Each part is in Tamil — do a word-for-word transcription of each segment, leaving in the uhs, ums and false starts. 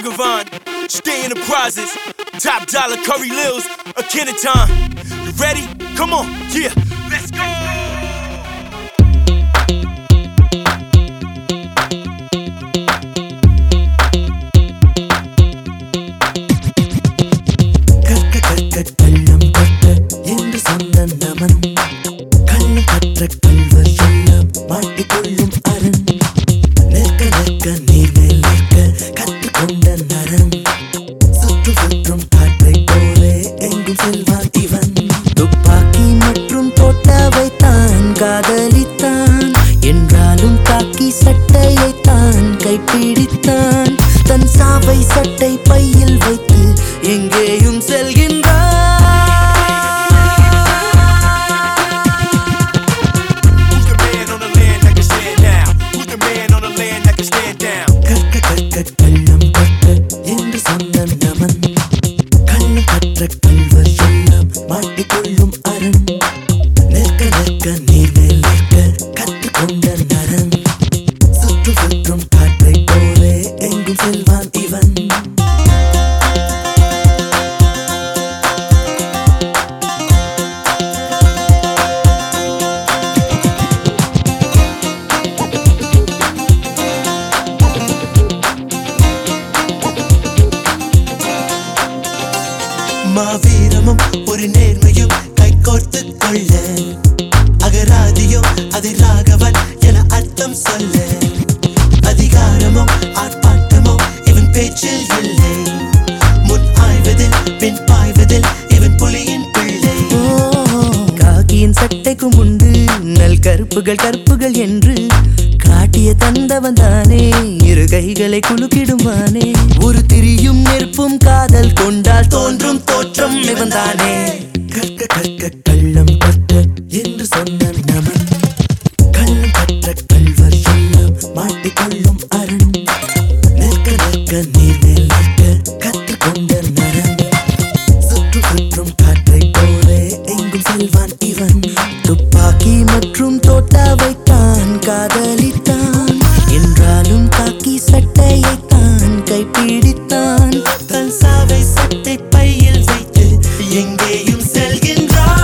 Ragavan, Stay Enterprises, Top Dollar, Curry Lils, Akhenaton. You ready? Come on, yeah, let's go! காதலித்தான் என்றாலும் காக்கி சட்டையை தான் கைப்பிடித்தான் தன் சாவை சட்டை பையில் வைத்து எங்கேயும் செல்கின்றான் கற்க கற்க கள்ளம் கற்க என்று சொன்ன நமன் கள்ளம் கற்ற கல்வர் எல்லாம் மாட்டிக்கொள்ளும் அரண் நிற்க நிற்க நீர்மேல் நிற்க கற்றுக்கொண்ட நரன் சுற்று சுற்றும் காற்றை போலே எங்கும் செல்வான் இவன் மாவீரமும் ஒரு நேர்மையும் கைகோர்த்து கொள்ள அகராதியோ அது ராகவன் என அர்த்தம் சொல்ல அதிகாரமோ ஆர்ப்பாட்டமோ இவன் பேச்சில் இல்லை முன் ஆய்வதில் பின் பாய்வதில் இவன் புலியின் பிள்ளை காக்கியின் சட்டைக்கும் உண்டு நல் கருப்புகள் கருப்புகள் என்று காட்டிய தந்தவன் தானே இரு கைகளை குலுக்கிடுமானே ஒரு திரியும் நெருப்பும் காதல் கொண்டால் தோன்றும் தோற்றம் இவன் தானே கற்க கற்க கள்ளம் கற்க என்று சொன்ன நமன் கள்ளம் கற்ற கல்வர் எல்லாம் மாட்டிக்கொள்ளும் அரண் நிற்க நிற்க நீர்மேல் நிற்க கற்றுக்கொண்ட நரன் சுற்று சுற்றும் காற்றை போலே எங்கும் செல்வான் இவன் துப்பாக்கி மற்றும் தோட்டாவை தான் காதலித்தான் என்றாலும் காக்கி சட்டையை தான் கைப்பிடித்தான் தன் சாவை சட்டை பையில் வைத்து எங்கேயும் செல்கின்றான்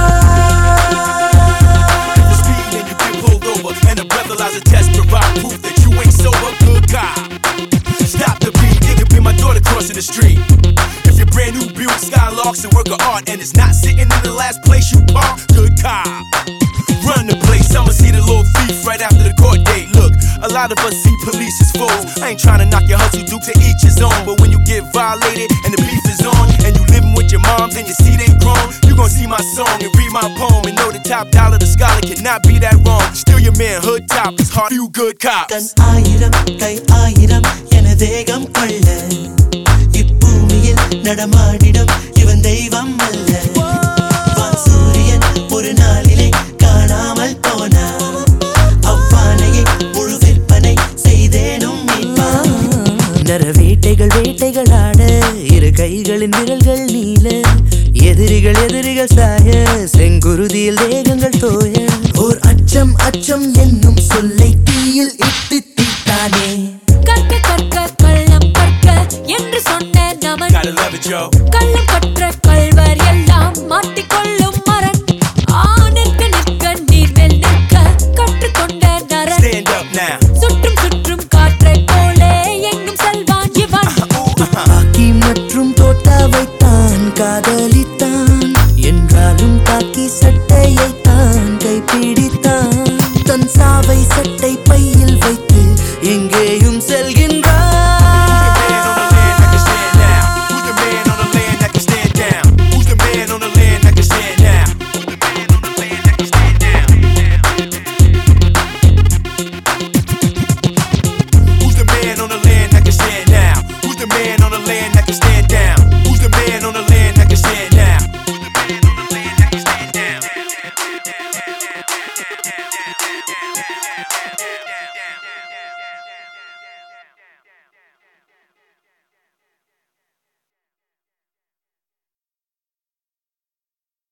the street. If you're brand new Buick Skylarks and work of art and it's not sitting in the last place you park, good cop. Run the place, I'ma see the little thief right after the court date. Look, a lot of us see police as foes. I ain't trying to knock your hustle, Duke, to each his own. But when you get violated and the beef is on, and you living with your moms and you see they grown, you gon' see my song and read my poem and know the top dollar, the scholar cannot be that wrong. Still your man, hood top, it's hard, you good cops. Kan aayiram, kai aayiram, ena degam kolla. இப்பூமியில் நடமாடிடும் இவன் தெய்வம் அல்ல வான் சூரியன் ஒரு நாளிலே காணாமல் போனான் அவ்வானையை முழு விற்பனை செய்தேனும் நர வேட்டைகள் வேட்டைகள் ஆட இரு கைகளின் விரல்கள் நீல எதிரிகள் எதிரிகள் சாய செங்குருதியில் தேகங்கள் தோய ஓர் அச்சம் அச்சம் என்னும் சொல்லை தீயில் இட்டு தீட்டானே கற்க கற்க கள்ளம் கற்க என்று சொன்ன நமன் கள்ளம் கற்ற கல்வர் எல்லாம் மாட்டிக்கொள்ளும் மரண் ஆனிற்க நிற்க நீர்மேல் நிற்க கற்றுக்கொண்ட நரன் சுற்றும் சுற்றும் காற்றை போலே எங்கும் செல்வான் இவன் காக்கி மற்றும் தோட்டாவை தான் காதலித்தான் என்றாலும் காக்கி சட்டையை தான் கைப்பிடித்தான் தன் சாவை சட்டை